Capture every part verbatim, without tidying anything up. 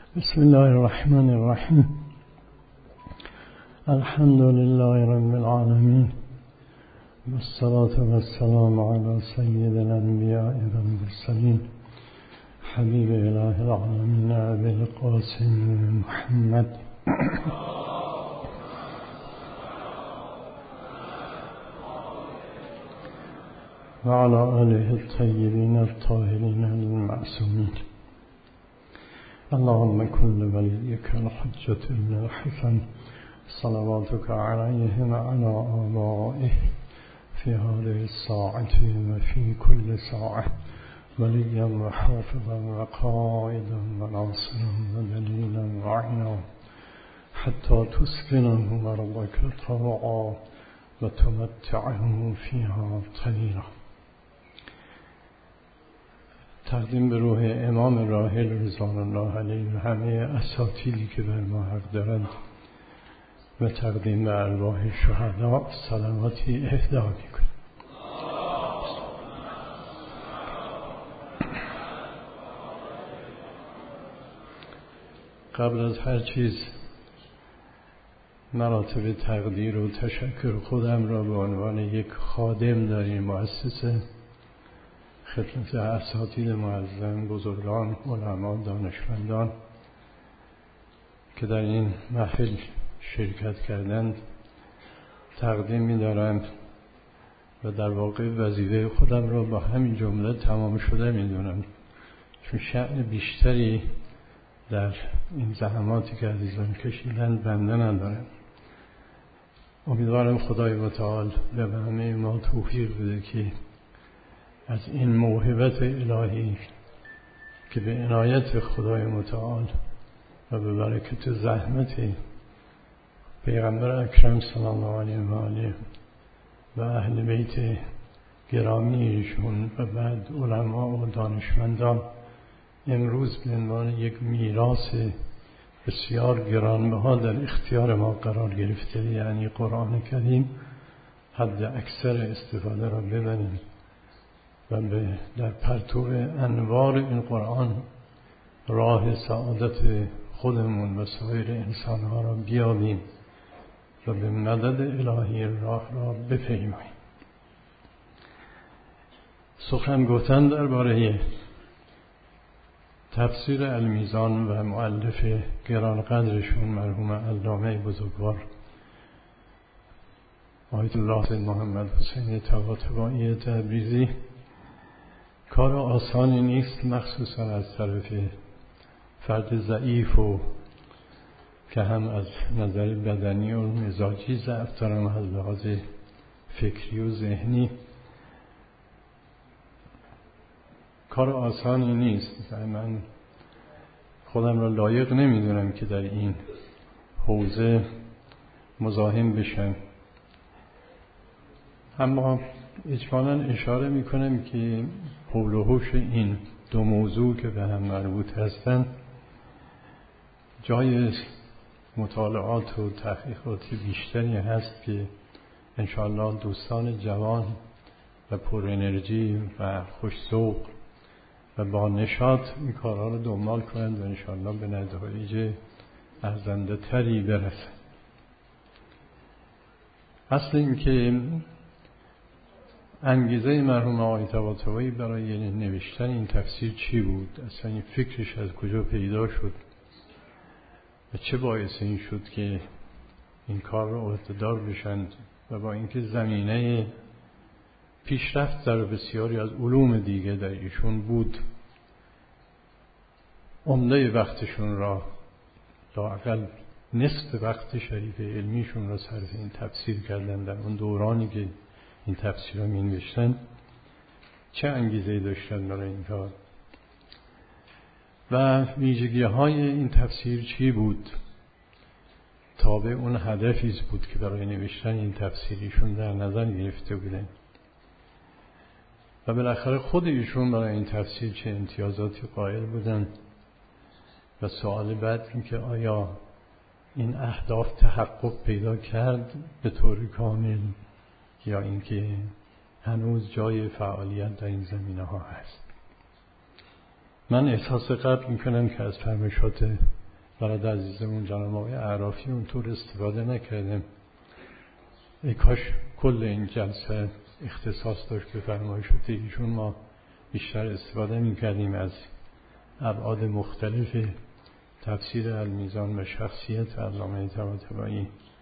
بسم الله الرحمن الرحیم. الحمد لله رب العالمین والصلاة والسلام على سید الانبیاء والمرسلین حبیب اله العالمین ابی القاسم محمد وعلى آله الطيبين الطاهرين المعصومين. اللهم كن لوليك الحجة ابن الحسن صلواتك عليه وعلى آبائه في هذه الساعة وفي كل ساعة وليا وحافظا وقائدا وناصرا ودليلا وعينا حتى تسكنه أرضك طوعا وتمتعه فيها طويلا. تقدیم به روح امام راحل رضوان الله علیه و همه اساتیدی که بر ما حق دارند و تقدیم به ارواح شهدا صلواتی اهدا میکنیم. قبل از هر چیز مراتب تقدیر و تشکر خودم را به عنوان یک خادم در این مؤسسه خدمت اساتید معظم، بزرگان، علما، دانشمندان که در این محفل شرکت کردند تقدیم می‌دارم و در واقع وظیفه خودم را با همین جمله تمام شده می‌دونم، چون شأن بیشتری در این زحماتی که عزیزان کشیدند بنده ندارم. امیدوارم خدای متعال به همه ما توفیق بده که از این موهبت الهی که به عنایت خدای متعال و به برکت زحمت پیغمبر اکرم صلی الله علیه و آله و اهل بیت گرامی ایشون و بعد علما و دانشمندان امروز به عنوان یک میراث بسیار گرانبها در اختیار ما قرار گرفته، یعنی قرآن کریم، حد اکثر استفاده را ببریم و به در پرتو انوار این قرآن راه سعادت خودمون و سایر انسانها را بیابیم و به مدد الهی راه را بپیماییم. سخن گفتن درباره تفسیر المیزان و مؤلف گرانقدرشون مرحوم علامه بزرگوار آیت الله سید محمد حسین طباطبایی تبریزی کار آسانی نیست، مخصوصا از طرف فرد ضعیف و که هم از نظر بدنی و مزاجی ضعف دارم، از لحاظ فکری و ذهنی کار آسانی نیست. من خودم را لایق نمیدونم که در این حوزه مزاحم بشم، اما اجمالاً اشاره میکنم که حول و حوش این دو موضوع که به هم مربوط هستند جای مطالعات و تحقیقاتی بیشتری هست که انشاءالله دوستان جوان و پر انرژی و خوش‌ذوق و با نشاط این کارها رو دنبال کنند و انشاءالله به نتایج ارزنده تری برسند. اصل این که انگیزه مرحوم آقای طباطبایی برای نوشتن این تفسیر چی بود؟ اصلا این فکرش از کجا پیدا شد و چه باعث این شد که این کار رو عهده‌دار بشند و با اینکه زمینه پیشرفت در بسیاری از علوم دیگه در ایشون بود، عمده وقتشون را لااقل نصف وقت شریف علمیشون را صرف این تفسیر کردن در اون دورانی که این تفسیر را می نوشتن. چه انگیزه‌ای داشتن برای این کار و ویژگی های این تفسیر چی بود؟ تابع اون هدفی بود که برای نوشتن این تفسیریشون در نظر گرفته بودن و بالاخره خود ایشون برای این تفسیر چه امتیازاتی قائل بودن. و سوال بعد این که آیا این اهداف تحقق پیدا کرد به طور کامل یا اینکه هنوز جای فعالیت در این زمینه ها هست. من احساس قبل میکنم که از فرمایشات برای عزیزمون جناب آقای اعرافی اونطور استفاده نکردم. ای کاش کل این جلسه اختصاص داشت به فرمایشات ایشون، ما بیشتر استفاده میکردیم از ابعاد مختلف تفسیر المیزان و شخصیت علامه طباطبایی.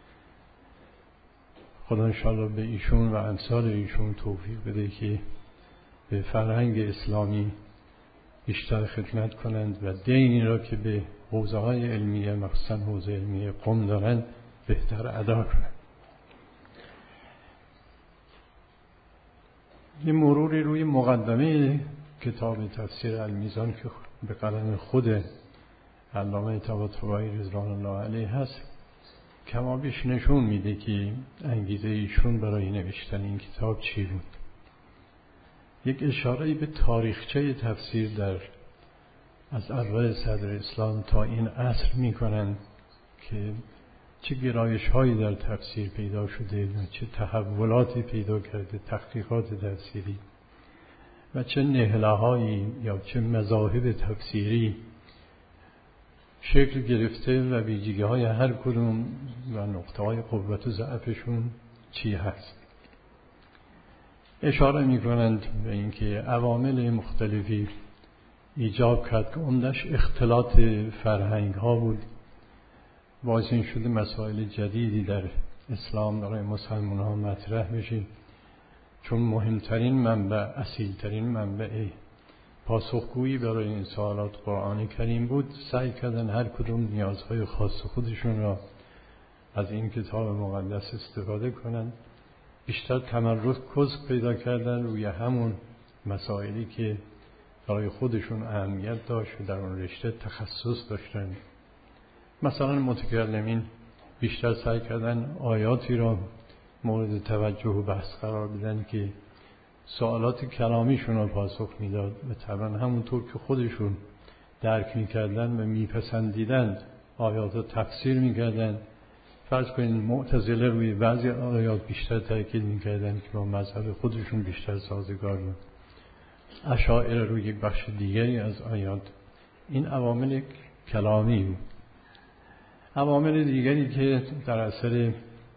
خدا انشاءالله به ایشون و امثال ایشون توفیق بده که به فرهنگ اسلامی بیشتر خدمت کنند و دینی را که به حوزه های علمیه، مخصوصا حوزه علمیه قم دارند، بهتر ادا کنند. یه مروری روی مقدمه کتاب تفسیر المیزان که به قلم خود علامه طباطبایی رضوان الله علیه هست کمابیش نشون میده که انگیزه ایشون برای نوشتن این کتاب چی بود. یک اشاره به تاریخچه تفسیر در از اول صدر اسلام تا این عصر میکنند که چه گرایش هایی در تفسیر پیدا شده و چه تحولاتی پیدا کرده تحقیقات تفسیری و چه نهله هایی یا چه مذاهب تفسیری شکل گرفته و ویژگی های هر کدوم و نقطه های قوت و ضعفشون چی هست. اشاره می کنند به اینکه عوامل مختلفی ایجاب کرد که عمدش اختلاط فرهنگ ها بود، باعث این شده مسائل جدیدی در اسلام برای مسلمان ها مطرح بشه، چون مهمترین منبع، اصیلترین منبع پاسخگویی برای این سوالات قرآن کریم بود. سعی کردن هر کدوم نیازهای خاص خودشون را از این کتاب مقدس استفاده کنند. بیشتر تمرکز پیدا کردن روی همون مسائلی که برای خودشون اهمیت داشت و در اون رشته تخصص داشتن. مثلا متکلمین بیشتر سعی کردن آیاتی را مورد توجه و بحث قرار بدن که سوالات کلامیشون را پاسخ میداد و طبعا همونطور که خودشون درک میکردن و میپسندیدن آیات را تفسیر میکردن. فرض کنید معتزله روی بعضی آیات بیشتر تاکید میکردن که با مذهب خودشون بیشتر سازگار بود، اشاعره روی یک بخش دیگری از آیات. این عوامل کلامی بود. عوامل دیگری که در اثر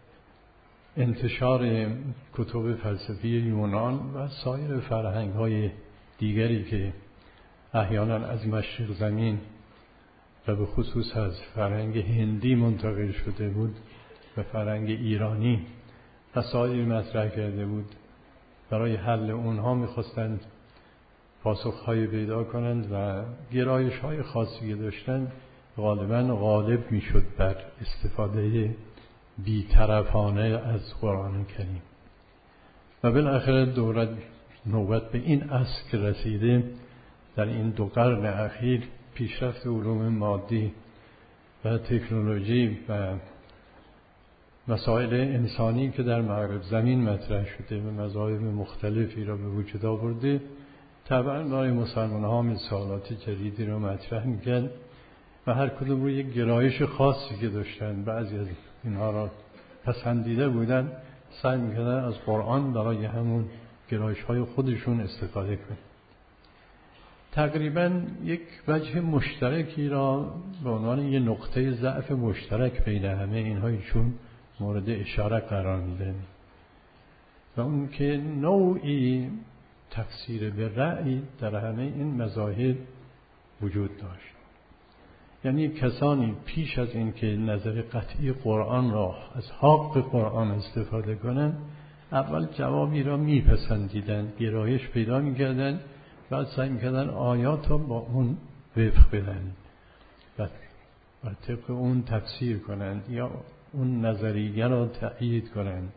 انتشار کتب فلسفی یونان و سایر فرهنگ های دیگری که احیانا از مشرق زمین و به خصوص از فرهنگ هندی منتقل شده بود و فرهنگ ایرانی مسائلی مطرح کرده بود، برای حل اونها میخواستند پاسخهای پیدا کنند و گرایش های خاصی که داشتند غالبا غالب میشد بر استفاده بی‌طرفانه از قرآن کریم. و بالاخره دولت نوبت به این عصر که رسیده، در این دو قرن اخیر پیشرفت علوم مادی و تکنولوژی و مسائل انسانی که در مغرب زمین مطرح شده و مذاهب مختلفی را به وجود آورده، طبعا برای مسلمان ها سوالات جدیدی را مطرح می‌کرد و هر کدوم روی یک گرایش خاصی که داشتن، بعضی از اینها را پسندیده بودن، سعی می‌کردن از قرآن برای همون گرایش های خودشون استفاده کنند. تقریبا یک وجه مشترکی را به عنوان یک نقطه ضعف مشترک بین همه اینها ایشون مورد اشاره قرار میدن و اون که نوعی تفسیر به رأی در همه این مذاهب وجود داشت. یعنی کسانی پیش از این که نظر قطعی قرآن را از حق قرآن استفاده کنند، اول جوابی را میپسندیدند، گرایش پیدا میکردند، بعد سعی میکردن آیات را با اون وفق بدن و طبق اون تفسیر کنند یا اون نظریه را تأیید کنند.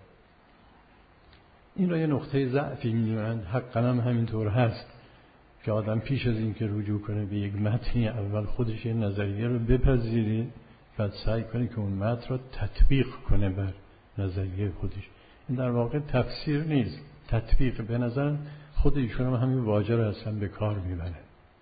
این را یه نقطه ضعفی میدونند. حقا هم همینطور هست که آدم پیش از این که رجوع کنه به یک متنی، اول خودش یه نظریه رو بپذیره، بعد سعی کنه که اون متن را تطبیق کنه بر نظریه خودش. این در واقع تفسیر نیست، تطبیق. به نظر خود ایشون هم همین واژه رو اصلا به کار میبرن.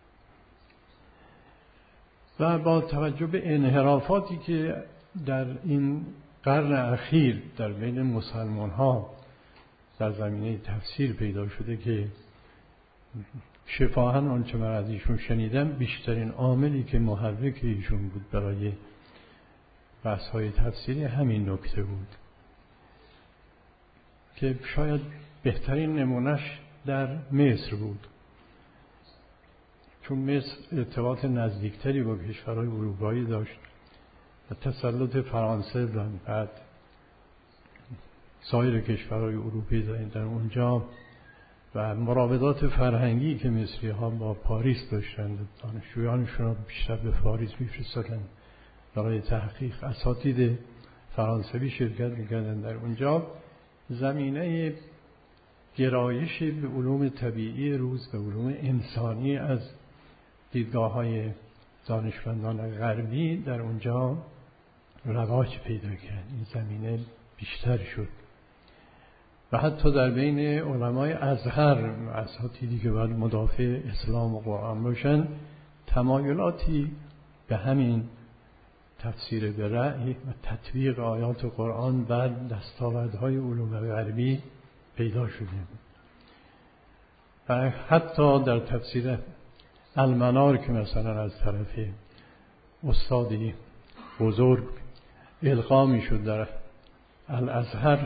و با توجه به انحرافاتی که در این قرن اخیر در بین مسلمان ها در زمینه تفسیر پیدا شده که شفاهن آنچه من از ایشون شنیدم بیشترین عاملی که محرک ایشون بود برای بحث های تفسیری همین نکته بود که شاید بهترین نمونش در مصر بود، چون مصر ارتباط نزدیکتری با کشورهای اروپایی داشت و تسلط فرانسه و بعد سایر کشورهای اروپایی در اونجا و مراودات فرهنگی که مصری ها با پاریس داشتند، دانشجویانشون را بیشتر به پاریس میفرستادند برای تحقیق، اساتید فرانسوی شرکت میکردند در اونجا. زمینه گرایش به علوم طبیعی روز به علوم انسانی از دیدگاه های دانشمندان غربی در اونجا رواج پیدا کرد، این زمینه بیشتر شد و حتی در بین علمای ازهر، اساتیدی که باید مدافع اسلام و قرآن باشن، تمایلاتی به همین تفسیر به رأی و تطبیق آیات قرآن بر دستاوردهای علوم غربی پیدا شده و حتی در تفسیر المنار که مثلا از طرف استادی بزرگ القا می شد در الازهر،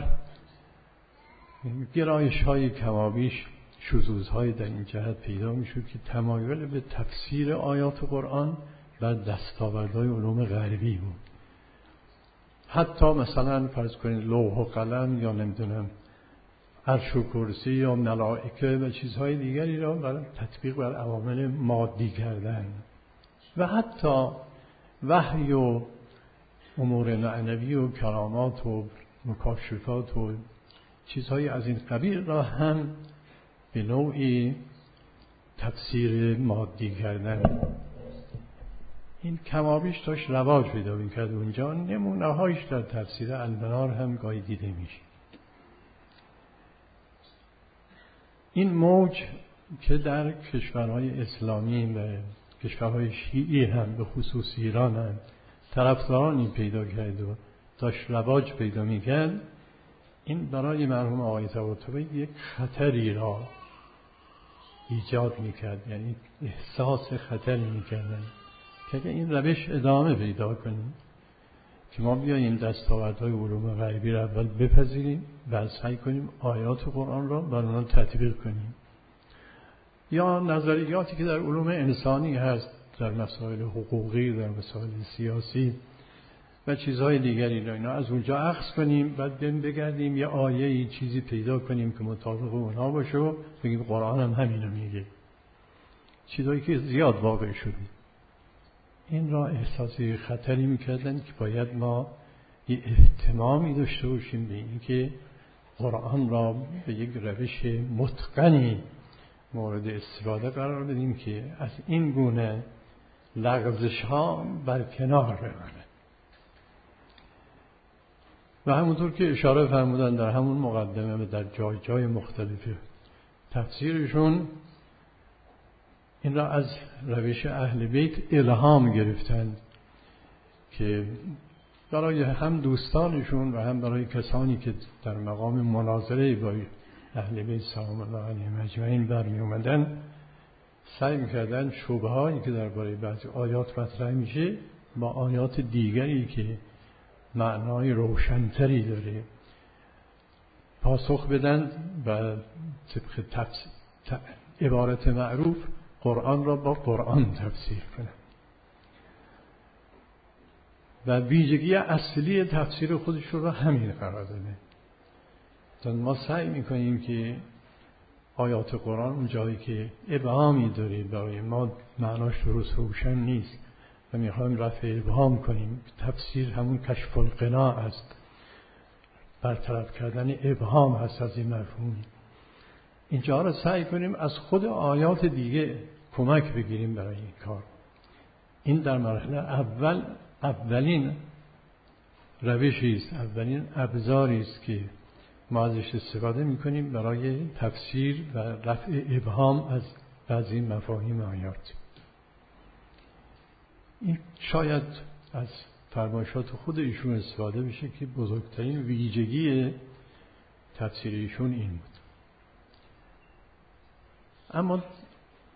گرایش های کمابیش، شذوذ های در این جهت پیدا می شد که تمایل به تفسیر آیات قرآن بر دستاوردهای علوم غربی بود. حتی مثلا فرض کنید لوح و قلم یا نمیدونم عرش و کرسی یا ملائکه و چیزهای دیگری را برای تطبیق بر عوامل مادی کردن و حتی وحی و امور معنوی و کرامات و مکاشفات و چیزهای از این قبیل را هم به نوعی تفسیر مادی کردن. این کمابیش داشت رواج پیدا می‌کرد اونجا. نمونه هایش در تفسیر المنار هم گاهی دیده میشه. این موج که در کشورهای اسلامی و کشورهای شیعی هم به خصوص ایران هم طرفدارانی پیدا کرد و داشت رواج پیدا می‌کرد، این برای مرحوم آقای طباطبایی یک خطری را ایجاد می‌کرد، یعنی احساس خطری می‌کردن که اگه این روش ادامه پیدا کنیم که ما بیاییم دستاوردهای علوم غربی را اول بپذیریم و سعی کنیم آیات قرآن را بر آنها تطبیق کنیم، یا نظریاتی که در علوم انسانی هست، در مسائل حقوقی، در مسائل سیاسی و چیزهای دیگری را اینا از اونجا اخذ کنیم، بعد بگردیم یه آیه چیزی پیدا کنیم که مطابق اونها باشه و بگیم قرآن هم همینو میگه، چیزهایی که زیاد واقع شده. این را احساسی خطری میکردن که باید ما یه اهتمامی داشته باشیم به این که قرآن را به یک روش متقنی مورد استفاده قرار بدیم که از این گونه لغزش ها برکنار بمانه. و همونطور که اشاره فرمودن در همون مقدمه و در جای جای مختلف تفسیرشون، این را از روش اهل بیت الهام گرفتند که برای هم دوستانشون و هم برای کسانی که در مقام مناظره با اهل بیت سلام الله علیهم اجمعین برمی اومدن، سعی میکردن شبههایی که درباره بعضی آیات مطرح میشه با آیات دیگری که معنای روشنتری داره پاسخ بدن و طبق تفسیر عبارت معروف قرآن را با قرآن تفسیر کنند. و ویژگی اصلی تفسیر خودش رو همین قرار داده. چون ما سعی میکنیم که آیات قرآن اون جایی که ابهامی داره برای ما معناش درست روشن نیست و میخوایم رفع ابهام کنیم، تفسیر همون کشف القناع است، برطرف کردن ابهام هست از این مفهوم. اینجا را سعی کنیم از خود آیات دیگه کمک بگیریم برای این کار. این در مرحله اول اولین روشی است، اولین ابزاری است که ما ازش استفاده میکنیم برای تفسیر و رفع ابهام از بعضی مفاهیم آیات. این شاید از فرمایشات خود ایشون استفاده بشه که بزرگترین ویژگی تفسیر ایشون این بود. اما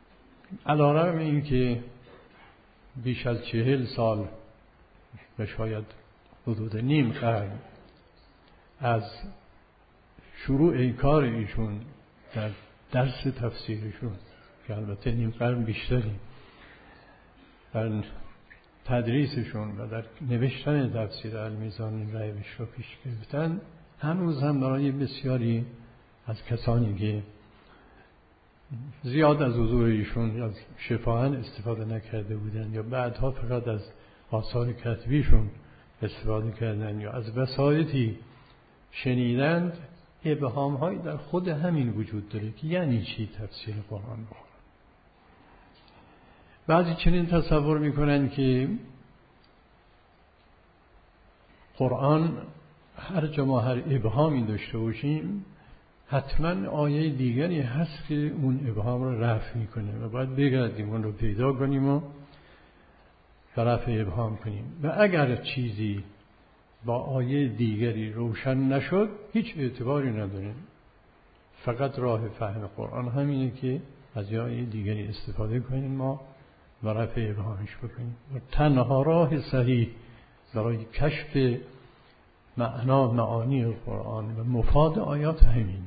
علی‌رغم این که بیش از چهل سال و شاید حدود نیم قرن از شروع کار ایشون در درس تفسیرشون که البته نیم قرن بیشتری در تدریسشون و در نوشتن تفسیر المیزان این روش رو پیش گرفتن، هنوز هم برای بسیاری از کسانی که زیاد از حضور ایشون از شفاهن استفاده نکرده بودن یا بعدها فقط از آثار کتبیشون استفاده کردن یا از وسایطی شنیدند، ابهام هایی در خود همین وجود داره که یعنی چی تفسیر قرآن بخونن. بعضی چنین تصور میکنن که قرآن هر جا ما هر ابهامی داشته باشیم حتما آیه دیگری هست که اون ابهام رو رفع میکنه و باید بگردیم اون رو پیدا کنیم و رفع ابهام کنیم. و اگر چیزی با آیه دیگری روشن نشد هیچ اعتباری نداره. فقط راه فهم قرآن همینه که از آیه دیگری استفاده کنیم ما و رفع ابهامش بکنیم. و تنها راه صحیح برای کشف معنا معانی قرآن و مفاد آیات همین.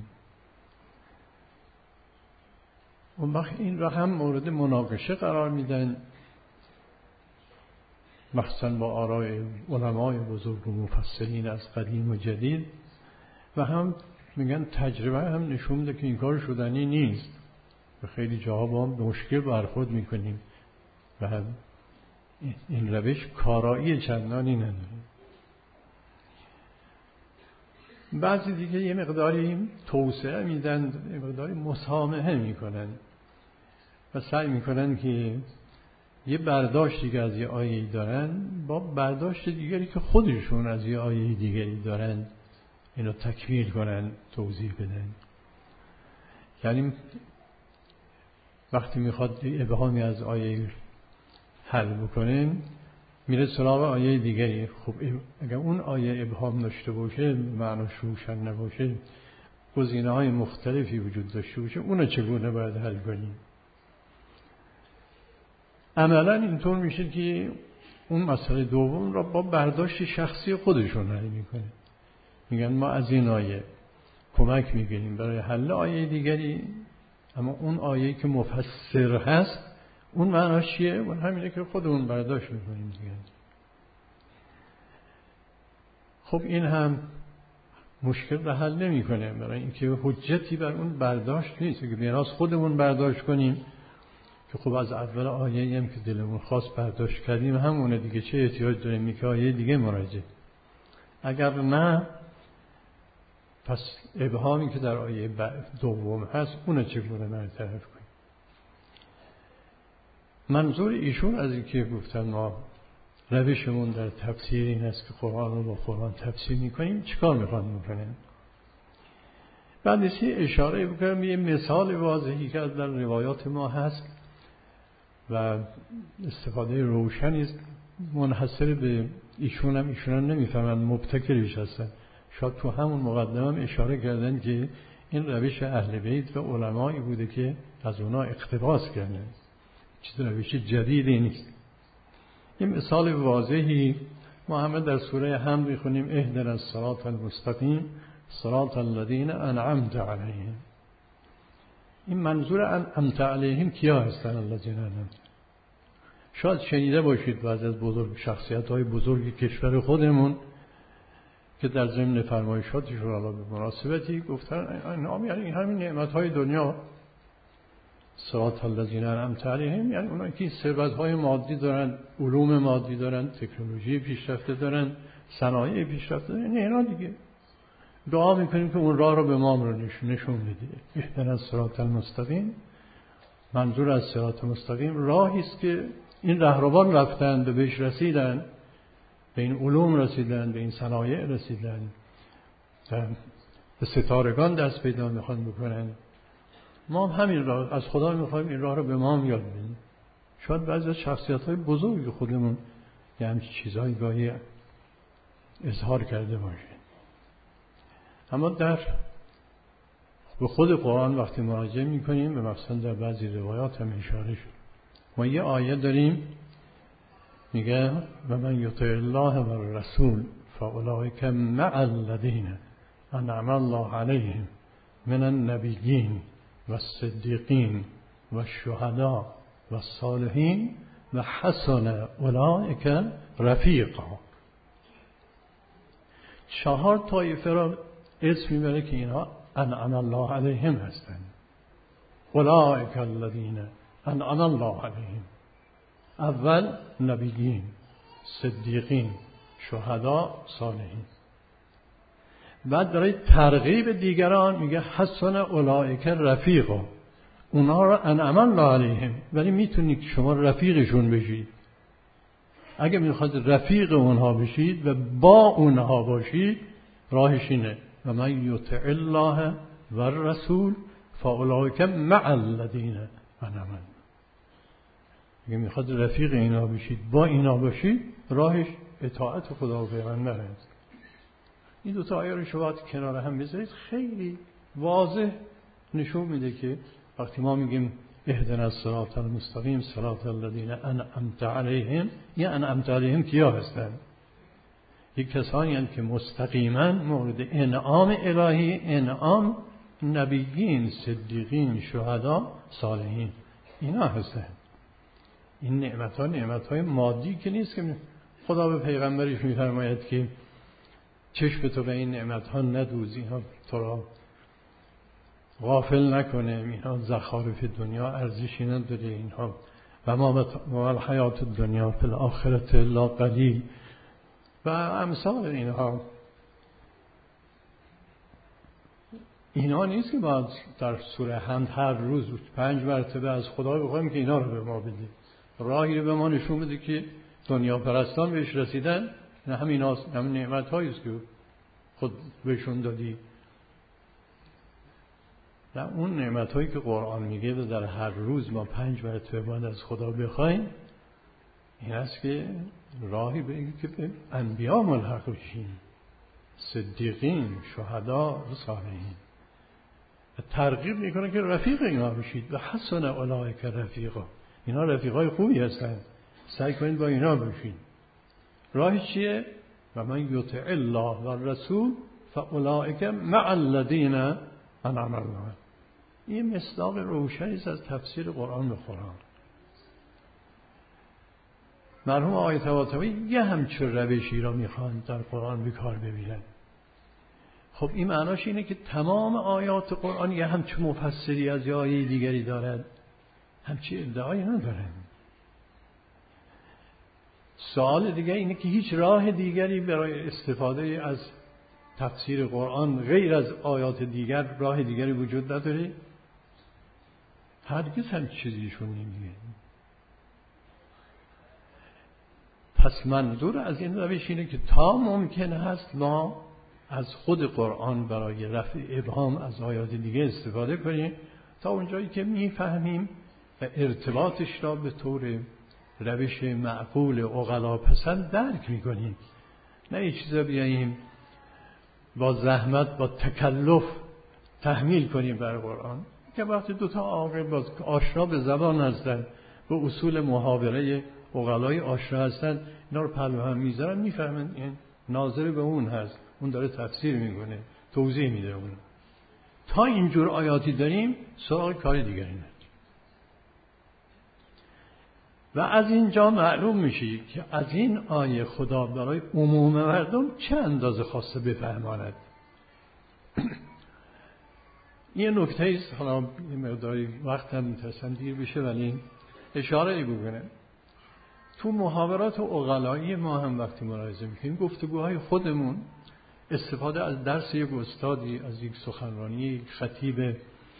اون وقت این را هم مورد مناقشه قرار میدن، مخصوصا با آراء علمای بزرگ و مفسرین از قدیم و جدید، و هم میگن تجربه هم نشون میده که این کار شدنی نیست و خیلی جاها با هم مشکل برخورد میکنیم و هم این روش کارایی چندانی نداره. بعضی دیگه یه مقداری توسعه میدن، یه مقداری مسامحه میکنن و سعی میکنن که یه برداشتی که از یه آیه دارن با برداشت دیگری که خودشون از یه آیه دیگری دارن اینو تکمیل کنن، توضیح بدن. یعنی وقتی میخواد ابهامی از آیه حل بکنه میره سراغ آیه دیگری. خب اگر اون آیه ابهام داشته باشه، معناش روشن نباشه، گزینه های مختلفی وجود داشته باشه، اونو چگونه باید حل کنیم؟ عملا اینطور میشه که اون مسئله دوم را با برداشت شخصی خودشون حل میکنه. میگن ما از این آیه کمک میگیریم برای حل آیه دیگری، اما اون آیه که مفسر هست اون معناش چیه؟ اون همینه که خودمون برداشت میکنیم دیگه. خب این هم مشکل را حل نمیکنه، برای اینکه حجتی بر اون برداشت نیست که میراث خودمون برداشت کنیم که خب از اول آیه هم که دلمون خواست برداشت کردیم همونه دیگه، چه احتیاج داریم که آیه دیگه مراجعه. اگر نه پس ابهامی که در آیه دوم هست اونو چگونه برطرف کنیم؟ منظور ایشون از این که گفتن ما روشمون در تفسیر این است که قرآن رو با قرآن تفسیر میکنیم، چیکار میخوان بکنن؟ بعد نیستی اشاره بکنم یه مثال واضحی که در روایات ما هست و استفاده روشنی است، منحصر به ایشون هم ایشون هم نمیفهمن، مبتکرش هستن. شاید تو همون مقدمه هم اشاره کردن که این روش اهل بیت و علمایی بوده که از اونا اقتباس کردن، چیز روش جدیدی نیست. این مثال واضحی ما همه در سوره حمد میخونیم اهدنا الصراط المستقیم صراط الذین انعمت علیهم. این منظور انعمت علیهم کیا هستن؟ الذین انعمت. شاید شنیده باشید بعضی از بزرگ شخصیت‌های بزرگ کشور خودمون که در ضمن فرمایشاتشون را به مناسبتی گفتن نام یعنی همین نعمت‌های دنیا، صراط الذین انعمت علیهم، یعنی اونایی که ثروت‌های مادی دارن، علوم مادی دارن، تکنولوژی پیشرفته دارن، صنایع پیشرفته دارن، اینا دیگه. دعا میکنیم که اون راه رو به ما رو نشون بده. اهدنا الصراط المستقیم، منظور از صراط مستقیم راهی است که این رهروان رفتن، به بهش رسیدن، به این علوم رسیدن، به این صنایع رسیدن، به ستارگان دست پیدا میخوان بکنن. ما هم همین راه از خدا میخوایم این راه رو به ما یاد بدیم. شاید بعضی از شخصیت‌های بزرگ خودمون یه همچین چیزهایی گاهی اظهار کرده باشه، اما در به خود قرآن وقتی مراجعه میکنیم، به مثلا در بعضی روایات هم اشاره شد. ما یه آیه داریم میگه و من یطع الله و الرسول فاولئک مع الذین انعم الله علیهم من النبیین و الصدیقین و الشهداء و الصالحین و حسن اولئک رفیقا. چهار طایفه را اسم میبره که اینها انعم الله علیهم هستند. اولئک الذین انعم الله علیهم، اول نبیین، صدیقین، شهدا، صالحین. بعد برای ترغیب دیگران میگه حسن اولئک رفیقا، اونها را انعم الله علیهم، ولی میتونید شما رفیقشون بشید. اگه میخواد رفیق اونها بشید و با اونها باشید، راهش اینه و من یطع الله و الرسول فاولئک مع الذین انعم. اگه میخواد رفیق اینا بشید، با اینا باشید، راهش اطاعت خدا و پیغمبر است. این دو تا آیه رو شما کنار هم بذارید، خیلی واضح نشون میده که وقتی ما میگیم اهدنا الصراط المستقیم صراط الذین انعمت علیهم، یا انعمت علیهم کیا هستند؟ یک کسانی هستند که مستقیما مورد انعام الهی، انعام نبیین، صدیقین، شهدا، صالحین، اینا هستند. این نعمت ها نعمت های مادی که نیست که خدا به پیغمبرش میفرماید که چشم تو به این نعمت ها ندوز، اینها تو را غافل نکنه، اینها زخارف دنیا ارزشی نداره، اینها و ما الحیات الدنیا فی الاخرة الا قلیل و امثال اینها. اینا نیست که باید در سوره حمد هر روز پنج مرتبه از خدا بخوایم که اینا رو به ما بده. راهی رو به ما نشون بده که دنیا پرستان بهش رسیدن، نه همین هاست، همین نعمت هاییست که خود بهشون دادی. نه، اون نعمت هایی که قرآن میگه و در هر روز ما پنج مرتبه باید از خدا بخوایم، این است که راهی به این که به انبیا ملحق بشیم، صدیقین، شهدا و صالحین. ترغیب میکنه که رفیق اینا بشید و حسن اولئک رفیقا، اینا رفیقای خوبی هستند، سعی کنید با اینا باشید. راهش چیه؟ و من یطع الله و الرسول فاولئک مع الذین انعم الله. این مصداق روشنی است از تفسیر قرآن به قرآن. مرحوم آقای طباطبایی یه همچون روشی را میخوان در قرآن به کار ببرن. خب این معناش اینه که تمام آیات قرآن یه همچون مفسری از یه آیه دیگری دارد، همچی ادعایی ندارن. سوال دیگه اینه که هیچ راه دیگری برای استفاده از تفسیر قرآن غیر از آیات دیگر راه دیگری وجود نداره؟ هرگز هم چیزیشون نمیگه. پس منظور از این روش اینه که تا ممکن هست ما از خود قرآن برای رفع ابهام از آیات دیگه استفاده کنیم تا اونجایی که میفهمیم و ارتباطش را به طور روش معقول عقلا پسند درک میکنیم. نه یه چیزا بیاییم با زحمت با تکلف تحمیل کنیم بر قرآن، که وقتی دوتا عاقل باز آشنا به زبان هستن، به اصول محاوره عقلای آشنا هستن، اینا رو پلو هم میذارن، میفهمن این ناظر به اون هست، اون داره تفسیر میکنه، توضیح میده اون. تا اینجور آیاتی داریم سراغ کار دیگری نداریم. و از اینجا معلوم میشه که از این آیه خدا برای عموم مردم چه اندازه خواسته بفهماند. یه نکته است، حالا یه مقداری وقت هم میترسم دیر بشه ولی اشاره ای بکنم. تو محاورات عقلایی ما هم وقتی ملاحظه میکنیم، گفتگوهای خودمون استفاده از درس یک استادی، از یک سخنرانی خطیب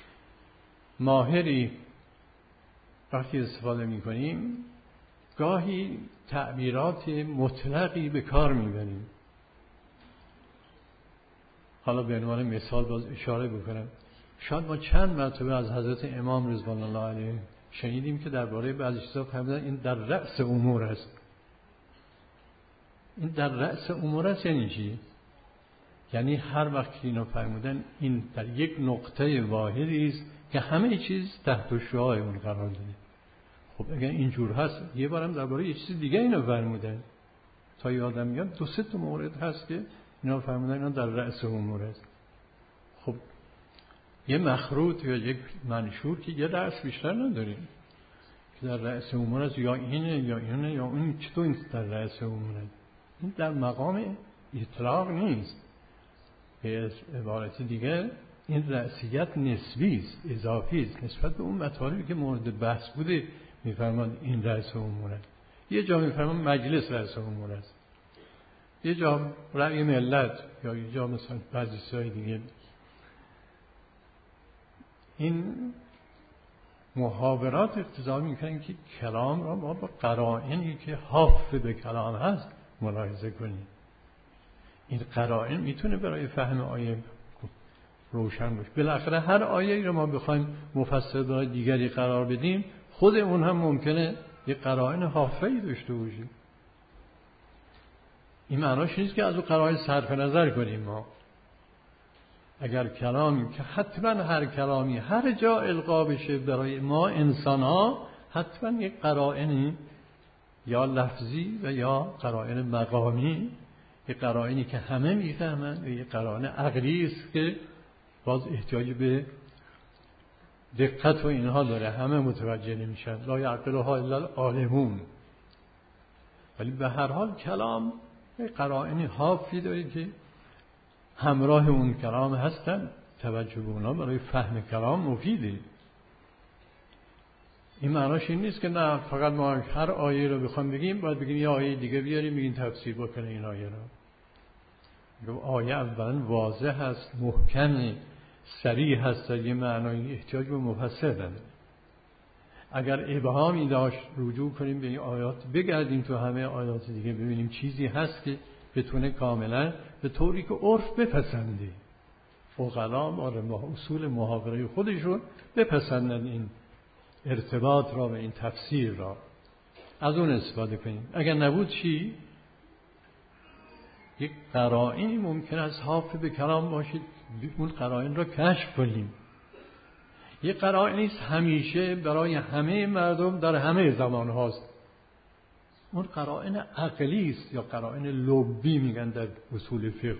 ماهری وقتی استفاده میکنیم، گاهی تعبیرات مطلقی به کار میبریم. حالا به عنوان مثال باز اشاره بکنم، شاید ما چند مرتبه از حضرت امام رضوان الله علیه شنیدیم که درباره بعضی چیزا فرمودن این در رأس امور است. این در رأس امور است یعنی چی؟ یعنی هر وقت که اینو فرمودن این در یک نقطه واحدی است که همه چیز تحت شعاع اون قرار داده. خب اگر اینجور هست یه بارم درباره یه چیز دیگه اینو فرمودن، تا یادم میاد دو سه تا مورد هست که اینا فرمودن اینا در رأس امور است. خب یه مخروط یا یک منشور که یه رأس بیشتر نداریم که در رأس امور است، یا اینه یا اینه یا اون، چطور این در رأس امور است؟ این در مقام اطلاق نیست. به عبارت دیگه این رأسیت نسبی است، اضافی است نسبت به اون مطالبی که مورد بحث بوده. میفرمان این رأس امور است، یه جا میفرمان مجلس رأس امور است، یه جا رأی ملت، یا یه جا مثلا بعضی سای دیگه. این محاورات اقتضا میکنن که کلام را ما با قرائنی که حافظ به کلام هست ملاحظه کنیم. این قرائن میتونه برای فهم آیه روشن باشه. بالاخره هر آیه رو ما بخوایم مفسر برای دیگری قرار بدیم، خود اون هم ممکنه یه قرائن حافظی داشته باشه. این معناش نیست که از اون قرائن صرف نظر کنیم. ما اگر کلامی که حتما هر کلامی هر جا القا بشه برای ما انسان ها، حتما یک قرائنی یا لفظی و یا قرائن مقامی، یک قرائنی که همه میفهمند، و یک قرائن عقلی است که باز احتیاج به دقت و اینها داره، همه متوجه نمیشن، لا یعقلها الا العالمون. ولی به هر حال کلام یک قرائنی حافظی داره که همراه اون کلام هستن، توجه به اونا برای فهم کلام مفیده. این معناش این نیست که نه فقط ما هر آیه رو بخوام بگیم باید بگیم یه آیه دیگه بیاریم بگیم تفسیر بکنه این آیه رو. آیه اولا واضح هست، محکمی، صریح هست، در یه معنای احتیاج به مفسر داره. اگر ابهامی داشت رجوع کنیم به این آیات، بگردیم تو همه آیات دیگه ببینیم چیزی هست که بتونه کاملا به طوری که عرف بپسنده، فقلا با اصول محاوره خودشون بپسندن این ارتباط را و این تفسیر را، از اون استفاده کنیم. اگر نبود چی؟ یک قرائنی ممکن است حافظ به کلام باشید، اون قرائن را کشف کنیم. یک قرائنی است همیشه برای همه مردم در همه زمان هاست، اون قرائن عقلی است یا قرائن لبی میگن در اصول فقه.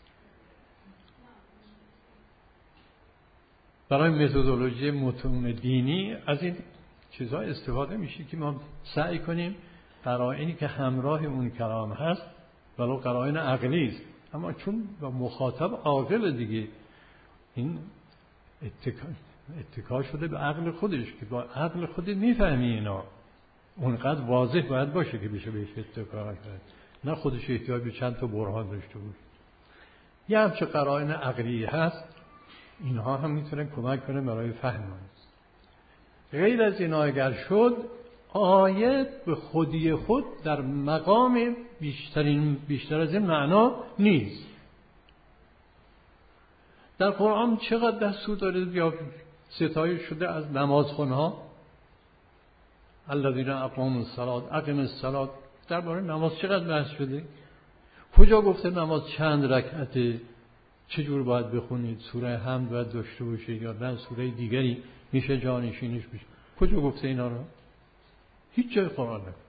برای متدولوژی متون دینی از این چیزها استفاده میشه که ما سعی کنیم قرائنی که همراه اون کلام هست ولو قرائن عقلی است، اما چون با مخاطب عاقل دیگه، این اتکا, اتکا شده به عقل خودش که با عقل خودت میفهمی اینا، اونقدر واضح باید باشه که بشه بهش اتکا کرد، نه خودش احتیاج به چند تا برهان داشته باشه. یه همچه قرائن عقلی هست، اینها هم میتونن کمک کنه برای فهم ما. غیر از اینا اگر شد، آیت به خودی خود در مقام بیشترین بیشتر از این معنا نیست. در قرآن چقدر دستور داره یا ستایش شده از نمازخوانها، الذین اقاموا الصلاة اقم الصلاة، درباره نماز چقدر بحث شده؟ کجا گفته نماز چند رکعته، چجور باید بخونید، سوره حمد باید داشته باشه یا نه سوره دیگری میشه جانشینش بشه؟ کجا گفته اینا رو؟ هیچ جای قرآن نگفته.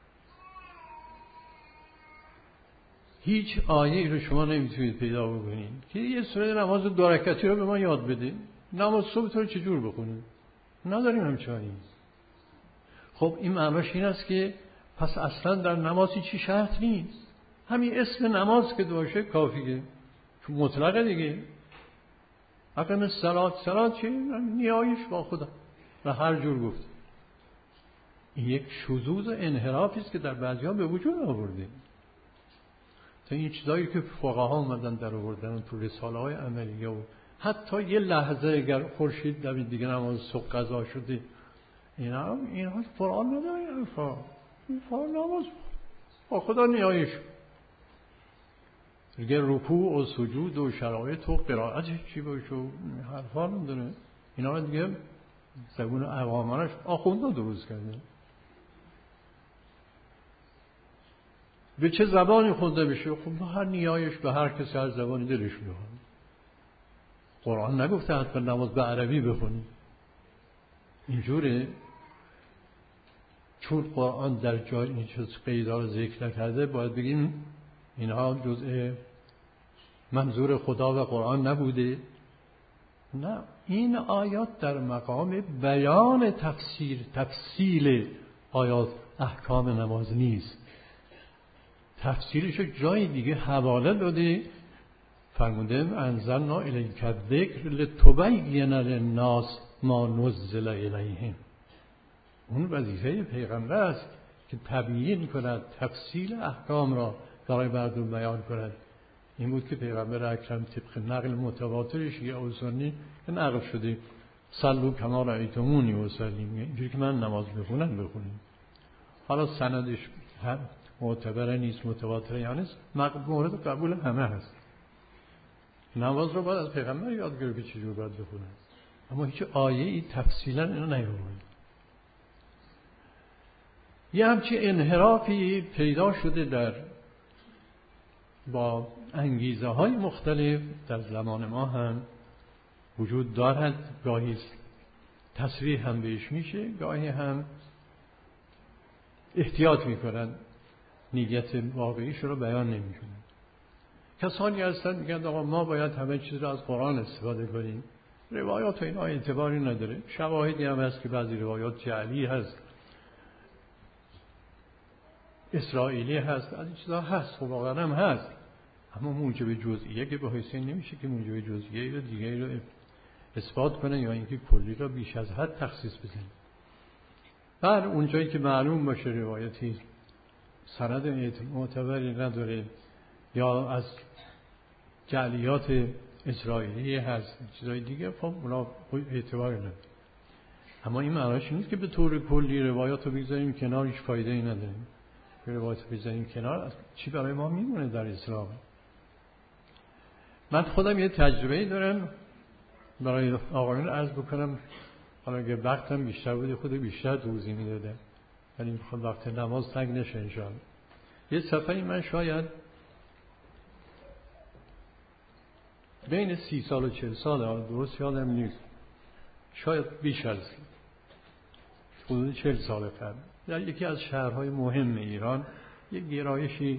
هیچ آیه رو شما نمیتونید پیدا بکنید که یه سوره نماز دو رکعتی رو به ما یاد بده. نماز صبح تو چجور بخونید؟ نداریم همچنانی. خب این معناش این است که پس اصلا در نمازی چی شرط نیست، همین اسم نماز که باشه کافیه، چون مطلقه دیگه. اقم الصلاة، صلات چی؟ نیایش با خدا و هر جور گفت. این یک شذوذ و انحرافی است که در بعضی‌ها به وجود آورده. تا این چیزایی که فقها اومدن در آوردن تو رساله‌های عملیه و حتی یه لحظه اگر خورشید دوید دیگه نماز صبح قضا شده، اینا اینها قرآن نداره. این فا این نماز با خدا نیایش، دیگه رکوع و سجود و شرایط و قرائت چی باشه و حرفا نداره. اینا دیگه زبون عوامانش آخونده درست کرده. به چه زبانی خونده بشه؟ خب به هر نیایش، به هر کسی هر زبانی دلش میخواد. قرآن نگفته حتما نماز به عربی بخونی. اینجوره. چون قرآن در جای این چیز قیدا رو ذکر نکرده، باید بگیم اینها جزء منظور خدا و قرآن نبوده. نه، این آیات در مقام بیان تفسیر تفصیل آیات احکام نماز نیست. تفسیرش جای دیگه حواله داده، فرموده انزلنا الیک الذکر لتبین للناس ما نزل الیهم. اون وظیفه پیغمبر است که تبیین کند، تفصیل احکام را برای مردم بیان کند. این بود که پیغمبر اکرم طبق نقل متواترش یا اوسانی که نقل شده صلوا کما رأیتمونی وسلیم، اینجوری که من نماز بخونم بخونیم. حالا سندش هم معتبر نیست، متواتر یعنی مورد قبول همه هست. نماز رو باید از پیغمبر یاد گرفت که چجور باید بخونه، اما هیچ آیه‌ای تفصیلا اینو نیاورده. یه همچین انحرافی پیدا شده در با انگیزه های مختلف در زمان ما هم وجود دارد. گاهی تصریح هم بهش میشه، گاهی هم احتیاط میکنن، نیت واقعیش رو بیان نمیکنن. کسانی هستن میگن آقا ما باید همه چیز رو از قرآن استفاده کنیم، روایات و اینا اعتباری نداره. شواهدی هم هست که بعضی روایات جعلی هست، اسرائیلی هست، از این چیزا هست، خب واقعا هم هست، اما موجب جزئیه که به حسین نمیشه که موجب جزئیه رو دیگه رو اثبات کنه یا اینکه کلی رو بیش از حد تخصیص بزنه. بعد اونجایی که معلوم باشه روایتی سند معتبری نداره یا از جعلیات اسرائیلی هست چیزای دیگه، خب اونا اعتباری نداره. اما این معناش نیست که به طور کلی روایات رو بگذاریم کنار، هیچ فایده ای نداره. روایات رو بگذاریم کنار، چی برای ما میمونه در اسلام؟ من خودم یه تجربه دارم برای آقایون عرض بکنم، حالا اگه وقتم بیشتر بوده خود بیشتر توضیح میدادم، ولی میخوام وقت نماز تنگ نشه انشاءالله. یه سفری من شاید بین سی سال و چل سال، درست یادم نیست، شاید بیش از حدود چل سال قبل، در یکی از شهرهای مهم ایران یک گرایشی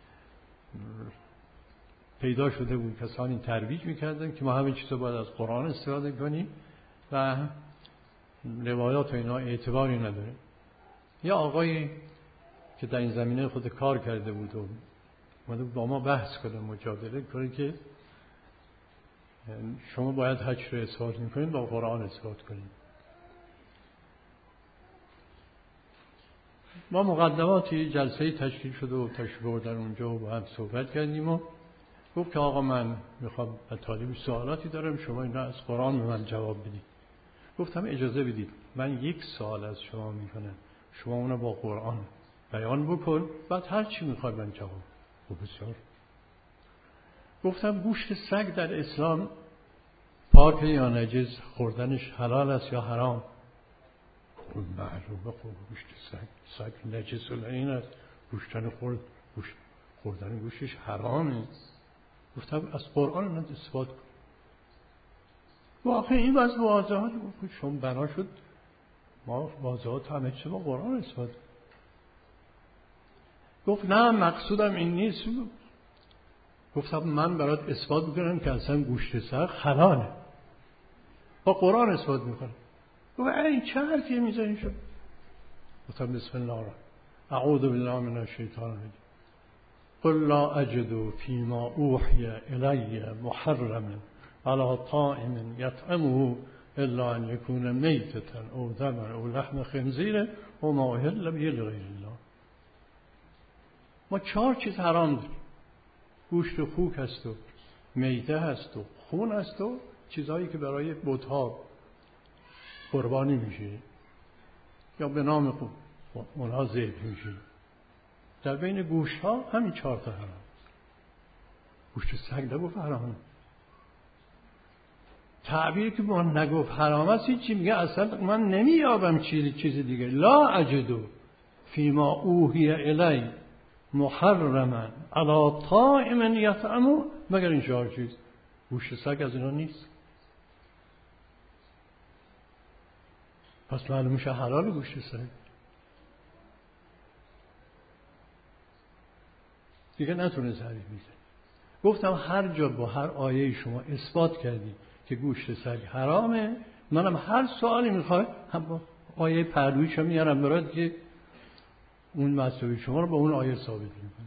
پیدا شده بود. کسانی ترویج میکردن که ما همه چیز رو باید از قرآن استفاده کنیم و روایات و اینا اعتباری نداره. یا آقایی که در این زمینه خود کار کرده بود و اومده با ما بحث کنه، مجادله کنه که شما باید حج رو اثبات میکنید با قرآن اثبات کنید. ما مقدماتی جلسه تشکیل شده و تشریف بردن اونجا و با هم صحبت کردیم و گفت که آقا من میخوام از طالب سوالاتی دارم، شما اینا از قرآن به من جواب بدید. گفتم اجازه بدید من یک سوال از شما میکنم، شما اونو با قرآن بیان بکن، بعد هر چی میخوای من جواب. و بسیار. گفتم گوشت سگ در اسلام پاک یا نجس، خوردنش حلال است یا حرام؟ خب معلومه، خب گوشت سگ سگ نجس و این است، گوشتن خورد گوشت خوردن گوشتش حرامه. گفتم از قرآن نه اثبات کن. واقعا این از واضحات شما بنا شد ما واضحات همه چه با قرآن اثبات. گفت نه مقصودم این نیست. گفتم من برات اثبات میکنم که اصلا گوشت سگ حلاله، با قرآن اثبات میکنم. گفت این چه حرفیه میزنی شد؟ گفتم بسم الله الرحمن اعوذ بالله من الشیطان الرجیم قل لا اجد فيما اوحی الی محرما علی طاعم یطعمه الا ان یکون میتة او دما او لحم خنزیر و ما اهل به غیر الله. ما چهار چیز حرام داریم: گوشت و خوک هست و میته هست و خون هست و چیزهایی که برای بت‌ها قربانی میشه یا به نام خود اونها ذبح میشه. در بین گوشت ها همین چهار تا حرام. گوشت سگ نگفت حرامه. تعبیری که ما نگفت حرام است چی میگه؟ اصلا من نمیابم چیز چیز دیگه. لا اجدو فیما اوحی الی محرما علی طاعم یطعمه مگر این چهار چیز. گوشت سگ از اینا نیست. پس معلوم میشه حلال گوشت سگ. دیگه نتونه تعریف میده. گفتم هر جا با هر آیه شما اثبات کردی که گوشت سگ حرامه، منم هر سوالی میخوای هم با آیه پهلویش هم میارم برات که اون مسئله شما رو با اون آیه ثابت میکنه.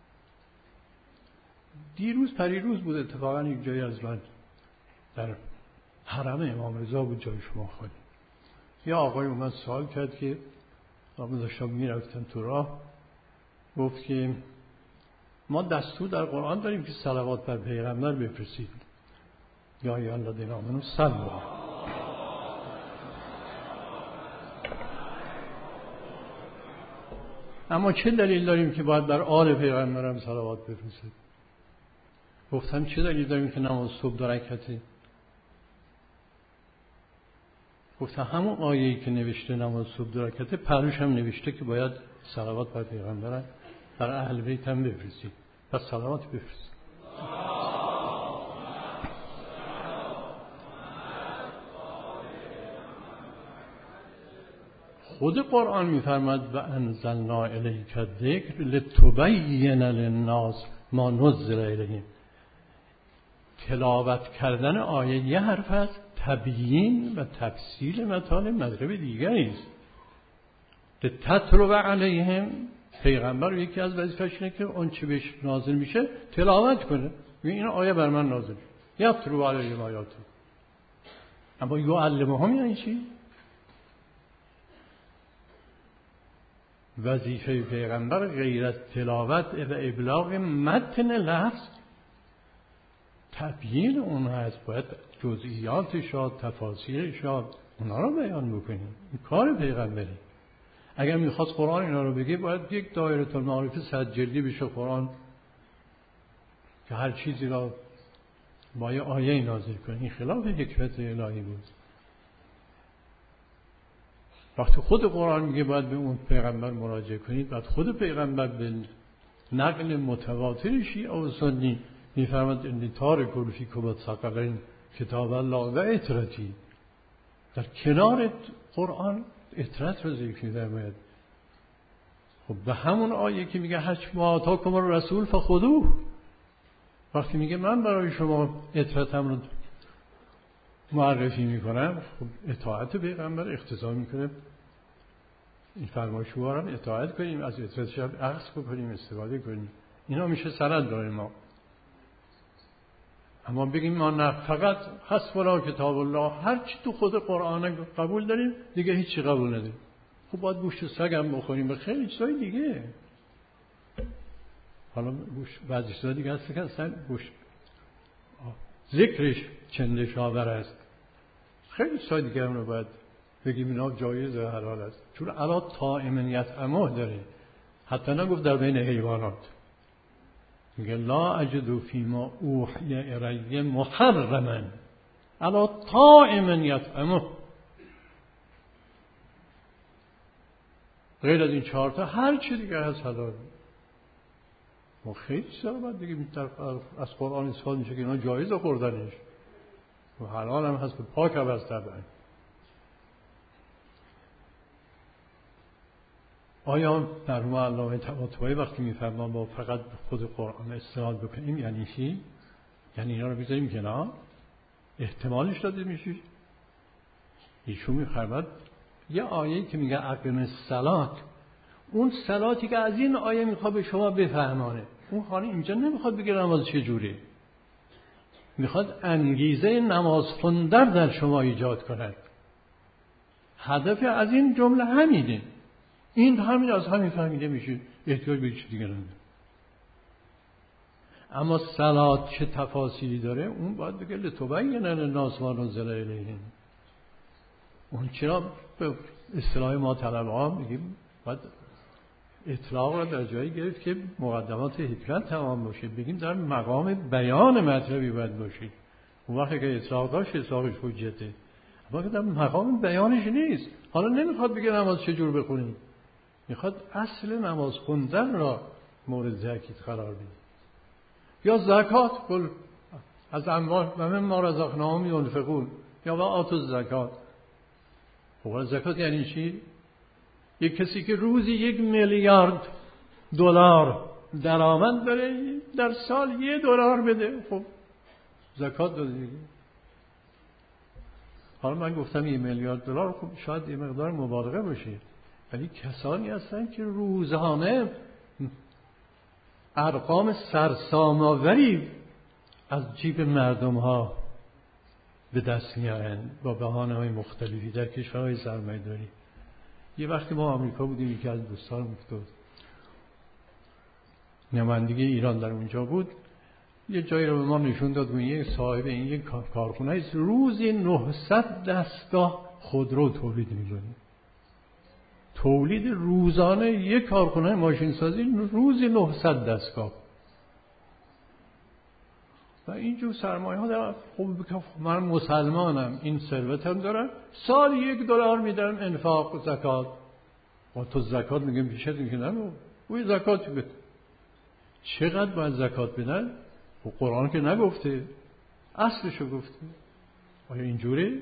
دیروز پریروز بود اتفاقا یک جایی از من در حرم امام رضا بود جای شما خواهد یا آقای اومد سوال کرد که آقای داشتم میرفتم تو راه، گفت که ما دستور در قرآن داریم که صلوات بر پیغمبر بفرستید یا یا الذین آمنوا صلوا. اما چه دلیل داریم که باید بر آل پیغمبر هم صلوات بفرستید؟ گفتم چه دلیل داریم که نماز صبح دو رکعته؟ گفتم همون آیه‌ای که نوشته نماز صبح دو رکعته پهلوش هم نوشته که باید صلوات بر پیغمبر بر اهل بیت هم بفرستید. پس صلوات بفرستید. خود قرآن می‌فرماید و انزلنا الیک الذکر لتبین للناس ما نزل الیهم. تلاوت کردن آیه یه حرف است، تبیین و تفصیل مطالب مطلب دیگری است. لتتلو علیهم، پیغمبر یکی از وظیفه‌اش اینه که اون چه بهش نازل میشه تلاوت کنه. این آیه بر من نازل شد. یتلو علیهم آیاته. اما یعلمهم یعنی چی؟ وظیفه پیغمبر غیر از تلاوت و ابلاغ متن لفظ تبیین اون هست. باید جزئیاتش و تفاصیلش اونا رو بیان بکنیم. این کار پیغمبری. اگر میخواست قرآن اینا رو بگه باید یک دایره المعارف صد جلدی بشه قرآن که هر چیزی را با یه آیه نازل کنه. این خلاف حکمت الهی بود. وقتی خود قرآن میگه باید به اون پیغمبر مراجعه کنید، بعد خود پیغمبر به نقل متواتر شیعه و سنی میفرماد ان تارک فیکم الثقلین کتاب الله و اطرتی. در کنار قرآن اطرت رو ذکر می‌فرماید. خب به همون آیه که میگه هر ما آتاکم الرسول فخذوه، وقتی میگه من برای شما اطرتم رو معرفی میکنم، خب اطاعت پیغمبر اقتضا میکنه این فرمایش‌ها رو اطاعت کنیم، از اطاعتش اخذ بکنیم، استفاده کنیم. اینا میشه سند داره ما. اما بگیم ما نه فقط حسبنا کتاب الله، هر چی تو خود قرآن قبول داریم دیگه هیچی قبول نداریم. خب باید گوشت سگ هم بخوریم و خیلی چیزای دیگه. حالا گوشت بعضی چیزا دیگه هست که اصلا گوشت ذکرش چندش آور است. خیلی چیزای دیگه هم رو باید بگیم اینا جایز و حلال است، چون علا طاعم یطعمه داره. حتی نگفت در بین حیوانات، میگه لا اجد فیما اوحی الی محرما علی طاعم یطعمه. غیر از این چهار تا هر چی دیگه هست حلال. ما خیلی چیزا رو باید بگیم از قرآن استفاده میشه که اینا جایز خوردنش و حلال هم هست، پاک هم هست. طبعا آیا مرحوم علامه طباطبایی وقتی میفرمان با فقط خود قرآن استناد بکنیم یعنی چی؟ یعنی اینا رو بذاریم کنار؟ احتمالش داده میشه؟ ایشون میفرماد یه آیه‌ای که میگه اقیم الصلات، اون صلاتی که از این آیه میخواد به شما بفهمانه، اون خانه اینجا نمیخواد بگه نماز چجوری، میخواد انگیزه نماز خوندن در شما ایجاد کند. هدف از این جمله همینه. این همین از همین فهمیده میشه، احتیاج به چیز دیگه نداره. اما صلات چه تفاصیلی داره اون باید بگه لتبین للناس ما نزل الیهم. اون چرا به اصطلاح ما طلبه‌ها میگیم باید اطلاق را در جایی گرفت که مقدمات حکمت تمام باشه، بگیم در مقام بیان مطلبی باید باشه. اون وقتی که اطلاق داشت اطلاقش حجته، اما که در مقام بیانش نیست. حالا نمیخواد بگه نماز چجور بخونیم، میخواد اصل نماز خوندن را مورد تأکید قرار بدید. یا زکات، کل از اموال و مما رزقناهم ينفقون، یا و آتوا الزکات. خب زکات یعنی چی؟ یک کسی که روزی یک میلیارد دلار درآمد داره در سال یه دلار بده، خب زکات داده دیگه. حالا من گفتم یه میلیارد دلار، خب شاید یه مقدار مبالغه باشه، ولی کسانی هستن که روزانه ارقام سرسام‌آوری از جیب مردم ها به دست میارن با بهانه‌های مختلفی در کشورهای سرمایه‌داری. یه وقتی ما آمریکا بودیم، یکی از دوستان گفت، نمایندگی ایران در اونجا بود، یه جایی رو به ما نشون داد و یه صاحب این یک کارخونه است روزی نهصد دستگاه خودرو تولید می‌کنه. تولید روزانه یک کارخونه ماشین سازی روزی نهصد دستگاه. و اینجور سرمایه ها در خب من مسلمانم، این ثروت هم دارم، سال یک دلار میدم انفاق زکات. و تو زکات میگم پیشت میگه نه اوی زکات بده. چقدر باید زکات بدن؟ و قرآن که نگفته، اصلشو گفته. آیا اینجوری؟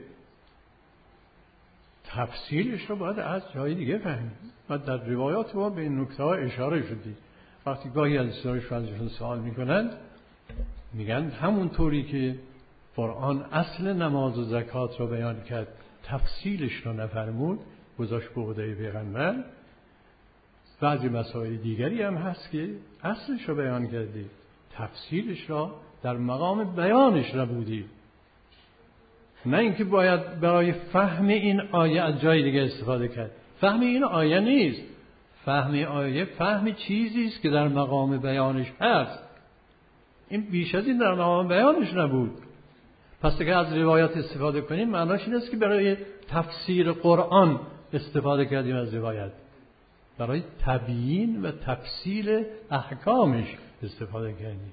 تفصیلش رو باید از جای دیگه فهمید. و در روایات ما به این نکته ها اشاره شدی. وقتی گاهی از سرش ازشون سوال میکنند میگن همونطوری که قرآن اصل نماز و زکات رو بیان کرد تفصیلش رو نفرمود، گذاشت به عهده پیغمبر، بعضی مسائل دیگری هم هست که اصلش رو بیان کردی، تفصیلش را در مقام بیانش نبودی. نه اینکه باید برای فهم این آیه از جای دیگه استفاده کرد. فهم این آیه نیست، فهم آیه فهم چیزی است که در مقام بیانش هست. این بیش از این در مقام بیانش نبود. پس اگه از روایات استفاده کنیم معناش این است که برای تفسیر قرآن استفاده کردیم از روایت، برای تبیین و تفصیل احکامش استفاده کردیم.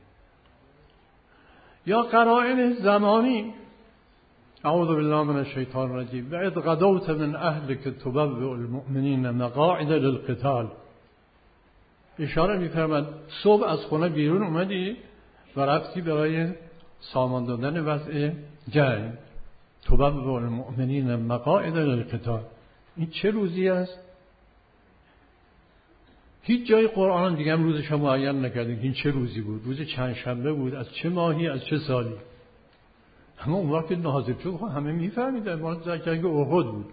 یا قرائن زمانی، اعوذ بالله من الشیطان الرجیم، و اذ غدوت من اهلک تبوئ المؤمنین مقاعد للقتال. اشاره می‌فرماد صبح از خونه بیرون اومدی و رفتی برای سامان دادن وضع جنگ. تبوئ المؤمنین مقاعد للقتال، این چه روزی است؟ هیچ جای قرآن دیگه هم روزش معین نکردیم این چه روزی بود. روز چند شنبه بود، از چه ماهی، از چه سالی. اما اون وقت نازل شد همه میفهمیدن مال جنگ احد بود.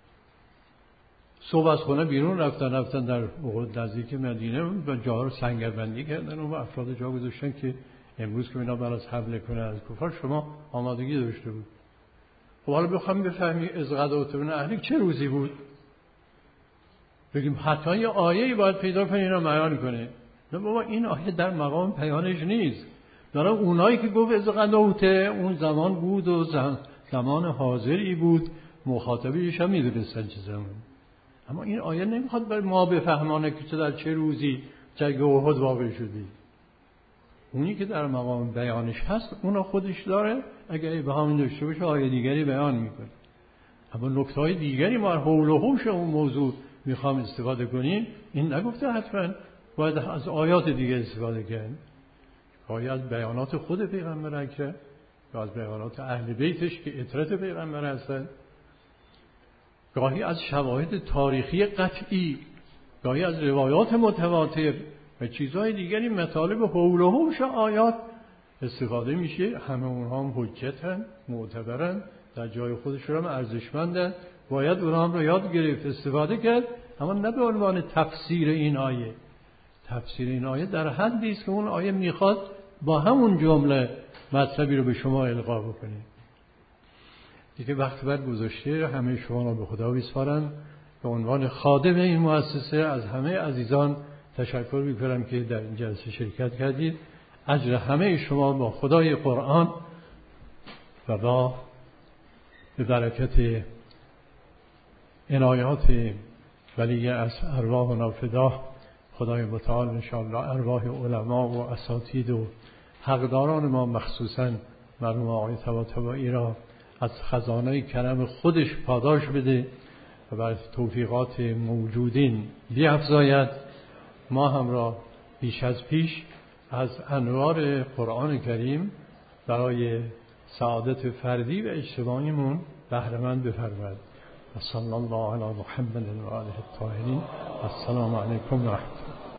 صبح از خونه بیرون رفتن رفتن در احد نزدیک مدینه و جاها رو سنگربندی کردن و افراد جا گذاشتن که امروز که اینا براش حمله کنه از کفار شما آمادگی داشته بود. خب حالا بخوام بفهمی از غدوت من اهلک چه روزی بود، بگیم حتما یه آیه‌ای باید پیدا کنی اینا بیان کنه. نه بابا، این آیه در مقام بیانش نیست. داره اونایی که گفت از غدوت اون زمان بود و زمان حاضری بود، مخاطبیش هم میدونستن چه زمان. اما این آیه نمیخواد برای ما بفهمانه که در چه روزی جنگ احد واقع شدی. اونی که در مقام بیانش هست اونا خودش داره، اگر به همین داشته باشه آیه دیگری بیان میکنه. اما نکته‌های دیگری ما حول و حوش اون موضوع میخوام استفاده کنیم، این نگفته حتما باید از آیات دیگه استفاده کنیم. گاهی از بیانات خود پیغمبر اکرم یا از بیانات اهل بیتش که عترت پیغمبر هستند، گاهی از شواهد تاریخی قطعی، گاهی از روایات متواتر و چیزهای دیگری مطالب حول و حوش آیات استفاده میشه. همه اونها هم حجتن، معتبرن، در جای خودشون هم ارزشمندن، باید اونها هم رو یاد گرفت استفاده کرد، اما نه به عنوان تفسیر این آیه. تفسیر این آیه در حدی است که اون آیه میخواد با همون جمله مطلبی رو به شما القا بکنه. دیگه وقت بعد گذاشته، همه شما رو به خدا بسپارم. به عنوان خادم این مؤسسه از همه عزیزان تشکر میکنم که در این جلسه شرکت کردید. اجر همه شما با خدای قرآن و با به برکت عنایات ولی از ارواح نافداه خدای متعال انشاءالله ارواح علما و اساتید و حقداران ما مخصوصا مرحوم آقای طباطبایی را از خزانه کرم خودش پاداش بده و بر توفیقات موجودین بیفزاید. ما هم را بیش از پیش از انوار قرآن کریم برای سعادت فردی و اجتماعیمون بهره مند بفرماید. صلی الله علی محمد و آله الطاهرین. السلام علیکم و رحمت الله.